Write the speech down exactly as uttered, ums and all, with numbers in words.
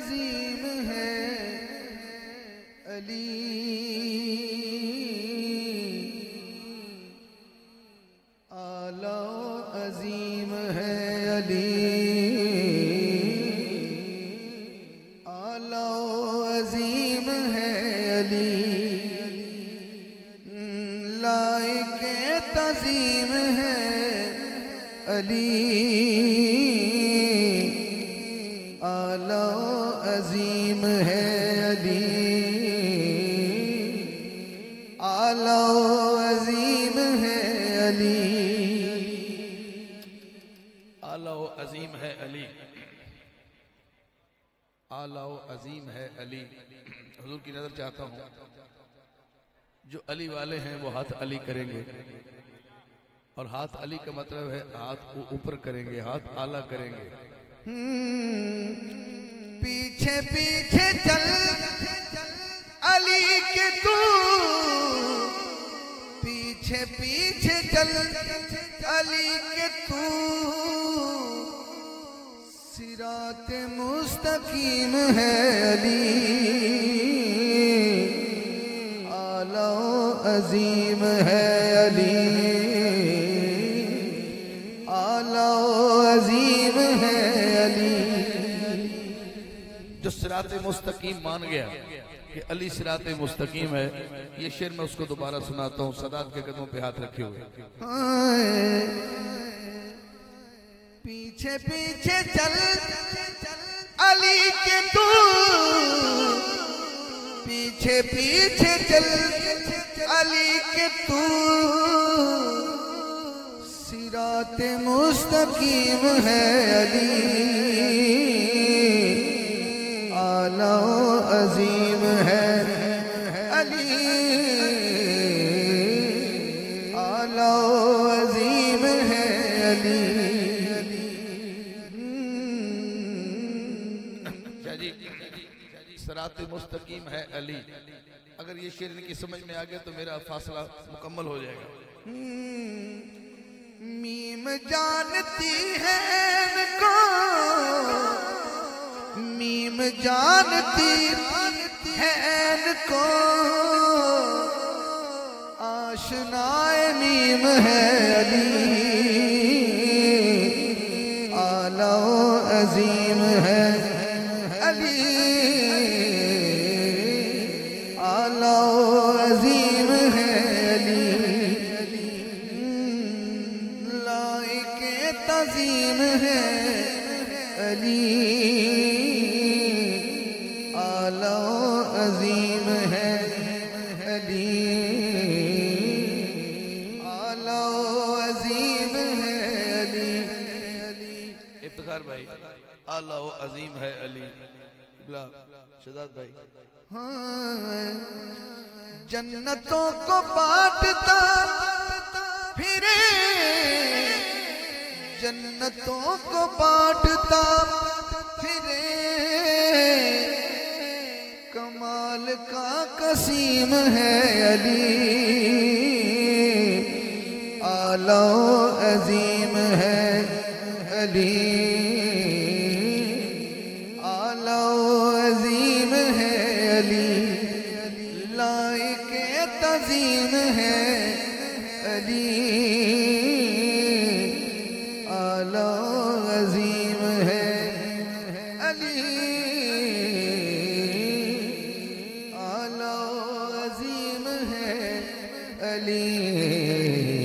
तज़ीम है अली, आला अजीम है अली, आला अजीम है अली, लाइके तज़ीम है अली, आला अजीम है अली, आला अजीम है अली, आला अजीम है अली, आला अजीम है अली। हुजूर की नजर चाहता हूँ, जो अली वाले हैं वो हाथ अली करेंगे, और हाथ अली का मतलब है हाथ ऊपर करेंगे, हाथ आला करेंगे। पीछे पीछे चल अली के तू, पीछे पीछे चल अली के तू, सिरात मुस्तकीम है अली, आला अजीम है अली, आला अजीम है अली। जो सिरात मुस्तकीम मान गया कि अली सिरात मुस्तकीम है, ये शेर मैं उसको दोबारा सुनाता हूँ, सदात के कदमों पे हाथ रखे हुए। पीछे पीछे चल अली के तू, पीछे पीछे चल अली के तू, सिरात मुस्तकीम है अली, आला अजीम है अली, आला अजीम है अली। जी सिरात मुस्तकीम है अली, अगर ये शेर इनकी समझ में आ गया तो मेरा फासला मुकम्मल हो जाएगा। मीम जानती है इनको, मीम जानती है इनको, आशनाए मीम है अली, आला अजीम है अली, आला अजीम है अली, लाइके तज़ीम है अली, आला अजीम है अली, आला अजीम है अली। इफ्तिखार भाई, आला अजीम है अली। शहजाद भाई, हाँ, जन्नतों को बांटता फिरे, जन्नतों को बांटता फिरे, कमाल का कसीम है अली, आला अजीम है अली, आला अजीम है अली, लाइके तज़ीम है अली, आला अजीम है अली, आला अजीम है अली।